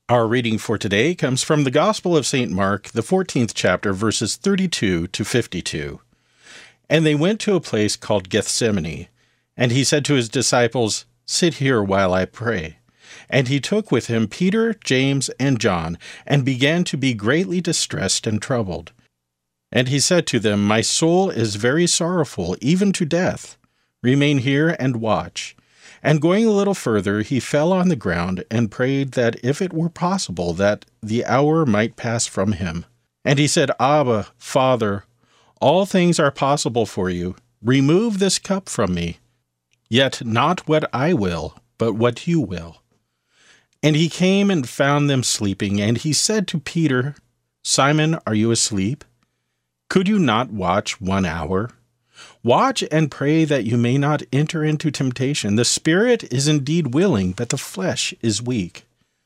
Our reading for today comes from the Gospel of St. Mark, the 14th chapter, verses 32 to 52. And they went to a place called Gethsemane, and he said to his disciples, "Sit here while I pray." And he took with him Peter, James, and John, and began to be greatly distressed and troubled. And he said to them, "My soul is very sorrowful, even to death. Remain here and watch." And going a little further, he fell on the ground and prayed that if it were possible, that the hour might pass from him. And he said, "Abba, Father, all things are possible for you. Remove this cup from me. Yet not what I will, but what you will." And he came and found them sleeping, and he said to Peter, "Simon, are you asleep? Could you not watch 1 hour? Watch and pray that you may not enter into temptation. The spirit is indeed willing, but the flesh is weak."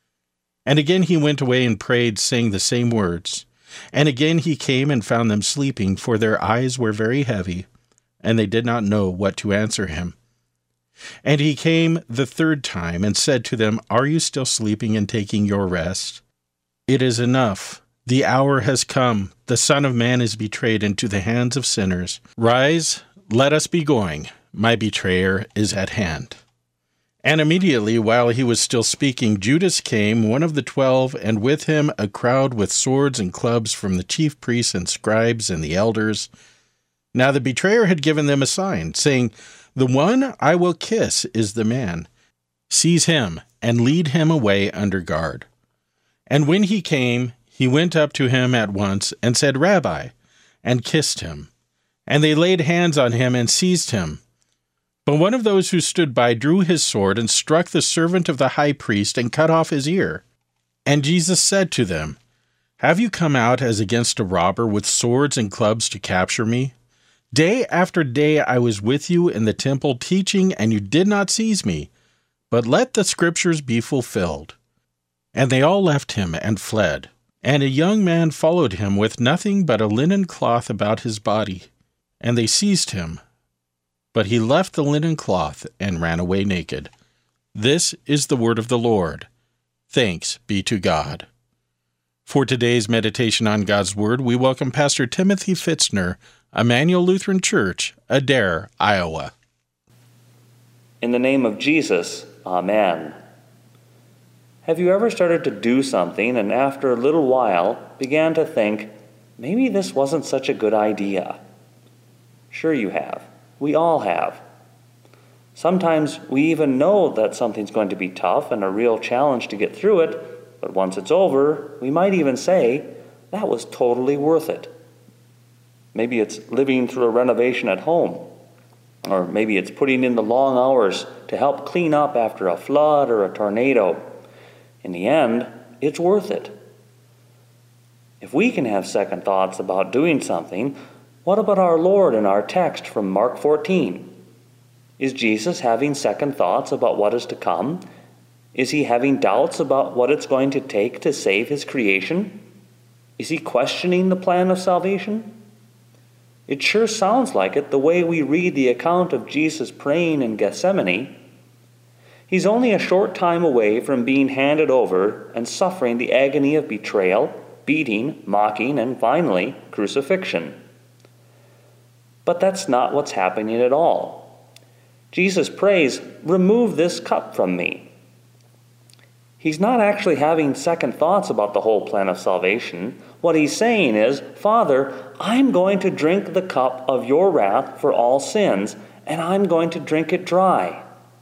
And again he went away and prayed, saying the same words. And again he came and found them sleeping, for their eyes were very heavy, and they did not know what to answer him. And he came the third time and said to them, "Are you still sleeping and taking your rest? It is enough. The hour has come. The Son of Man is betrayed into the hands of sinners. Rise, let us be going. My betrayer is at hand." And immediately, while he was still speaking, Judas came, one of the 12, and with him a crowd with swords and clubs from the chief priests and scribes and the elders. Now the betrayer had given them a sign, saying, "The one I will kiss is the man. Seize him and lead him away under guard." And when he came, he went up to him at once and said, "Rabbi," and kissed him. And they laid hands on him and seized him. But one of those who stood by drew his sword and struck the servant of the high priest and cut off his ear. And Jesus said to them, "Have you come out as against a robber with swords and clubs to capture me? Day after day I was with you in the temple teaching, and you did not seize me. But let the scriptures be fulfilled." And they all left him and fled. And a young man followed him with nothing but a linen cloth about his body. And they seized him. But he left the linen cloth and ran away naked. This is the word of the Lord. Thanks be to God. For today's meditation on God's Word, we welcome Pastor Timothy Fitzner, Emmanuel Lutheran Church, Adair, Iowa. In the name of Jesus, Amen. Have you ever started to do something and after a little while began to think, maybe this wasn't such a good idea? Sure you have. We all have. Sometimes we even know that something's going to be tough and a real challenge to get through it, but once it's over, we might even say, that was totally worth it. Maybe it's living through a renovation at home, or maybe it's putting in the long hours to help clean up after a flood or a tornado. In the end, it's worth it. If we can have second thoughts about doing something, what about our Lord in our text from Mark 14? Is Jesus having second thoughts about what is to come? Is he having doubts about what it's going to take to save his creation? Is he questioning the plan of salvation? It sure sounds like it the way we read the account of Jesus praying in Gethsemane. He's only a short time away from being handed over and suffering the agony of betrayal, beating, mocking, and finally, crucifixion. But that's not what's happening at all. Jesus prays, "Remove this cup from me." He's not actually having second thoughts about the whole plan of salvation. What he's saying is, "Father, I'm going to drink the cup of your wrath for all sins, and I'm going to drink it dry."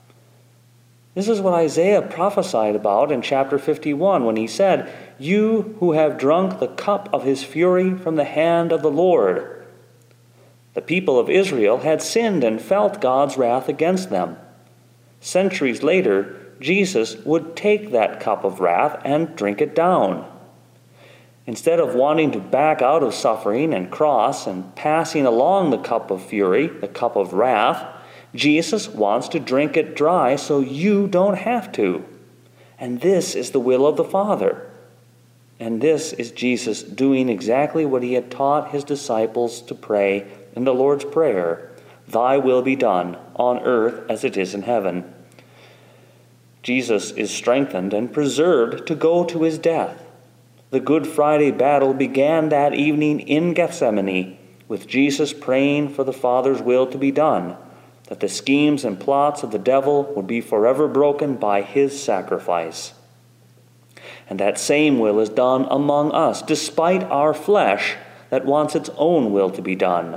This is what Isaiah prophesied about in chapter 51 when he said, "You who have drunk the cup of his fury from the hand of the Lord." The people of Israel had sinned and felt God's wrath against them. Centuries later, Jesus would take that cup of wrath and drink it down. Instead of wanting to back out of suffering and cross and passing along the cup of fury, the cup of wrath, Jesus wants to drink it dry so you don't have to. And this is the will of the Father. And this is Jesus doing exactly what he had taught his disciples to pray in the Lord's Prayer, "Thy will be done on earth as it is in heaven." Jesus is strengthened and preserved to go to his death. The Good Friday battle began that evening in Gethsemane, with Jesus praying for the Father's will to be done, that the schemes and plots of the devil would be forever broken by his sacrifice. And that same will is done among us, despite our flesh that wants its own will to be done.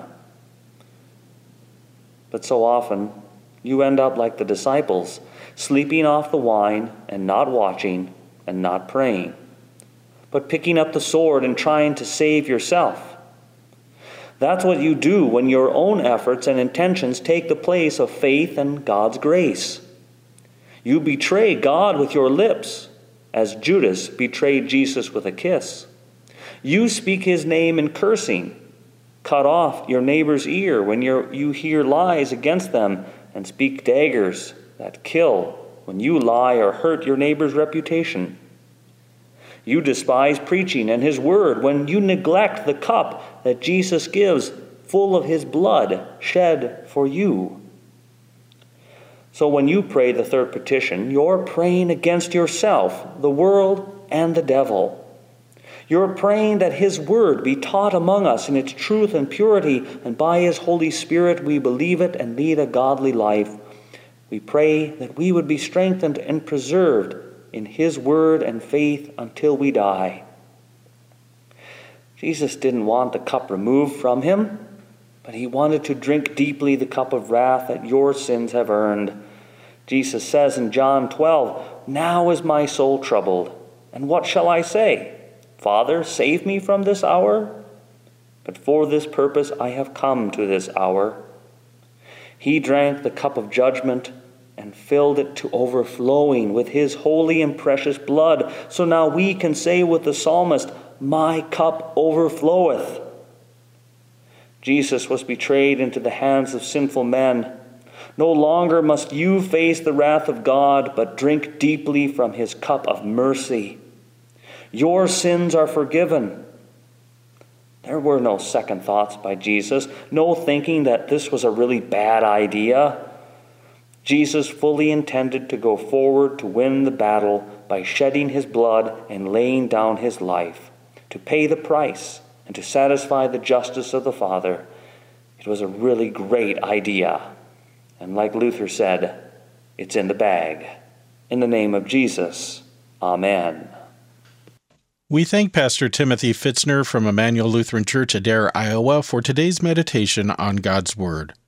But so often, you end up like the disciples, sleeping off the wine and not watching and not praying, but picking up the sword and trying to save yourself. That's what you do when your own efforts and intentions take the place of faith and God's grace. You betray God with your lips, as Judas betrayed Jesus with a kiss. You speak his name in cursing. Cut off your neighbor's ear when you hear lies against them, and speak daggers that kill when you lie or hurt your neighbor's reputation. You despise preaching and his word when you neglect the cup that Jesus gives, full of his blood shed for you. So when you pray the third petition, you're praying against yourself, the world, and the devil. You're praying that his word be taught among us in its truth and purity, and by his Holy Spirit we believe it and lead a godly life. We pray that we would be strengthened and preserved in his word and faith until we die. Jesus didn't want the cup removed from him, but he wanted to drink deeply the cup of wrath that your sins have earned. Jesus says in John 12, "Now is my soul troubled, and what shall I say? Father, save me from this hour? But for this purpose I have come to this hour." He drank the cup of judgment and filled it to overflowing with his holy and precious blood. So now we can say with the psalmist, "My cup overfloweth." Jesus was betrayed into the hands of sinful men. No longer must you face the wrath of God, but drink deeply from his cup of mercy. Your sins are forgiven. There were no second thoughts by Jesus, no thinking that this was a really bad idea. Jesus fully intended to go forward to win the battle by shedding his blood and laying down his life, to pay the price and to satisfy the justice of the Father. It was a really great idea. And like Luther said, it's in the bag. In the name of Jesus, Amen. We thank Pastor Timothy Fitzner from Emmanuel Lutheran Church, Adair, Iowa, for today's meditation on God's Word.